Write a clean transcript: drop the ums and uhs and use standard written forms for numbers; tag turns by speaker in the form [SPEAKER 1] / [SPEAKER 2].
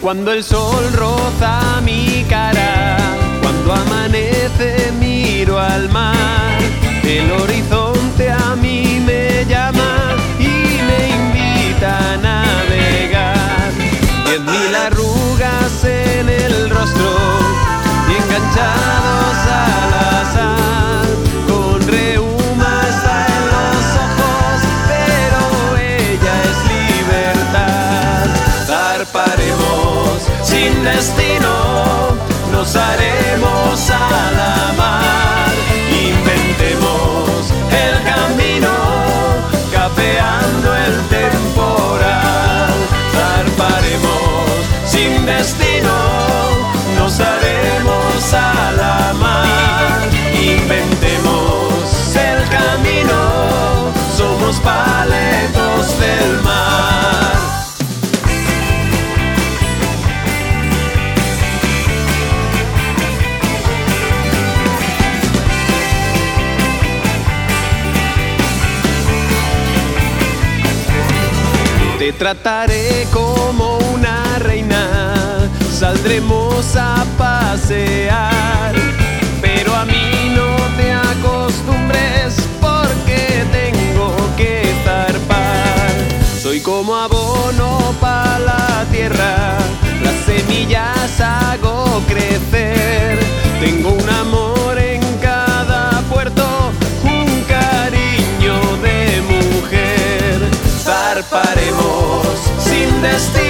[SPEAKER 1] Cuando el sol roza mi cara, cuando amanece miro al mar. El horizonte a mí me llama y me invita a navegar. 10.000 arrugas en el rostro y enganchados al azar. Con reuma está en los ojos, pero ella es libertad. Zarparemos sin destino, nos haremos a la mar. Inventemos el camino, capeando el temporal. Zarparemos sin destino, nos haremos a la mar. Inventemos el camino, somos paletos del mar. Te trataré como una reina, saldremos a pasear, pero a mí no te acostumbres porque tengo que zarpar. Soy como abono para la tierra, las semillas hago crecer. Tengo un amor en cada puerto, un cariño de mujer. Zarparemos sin destino,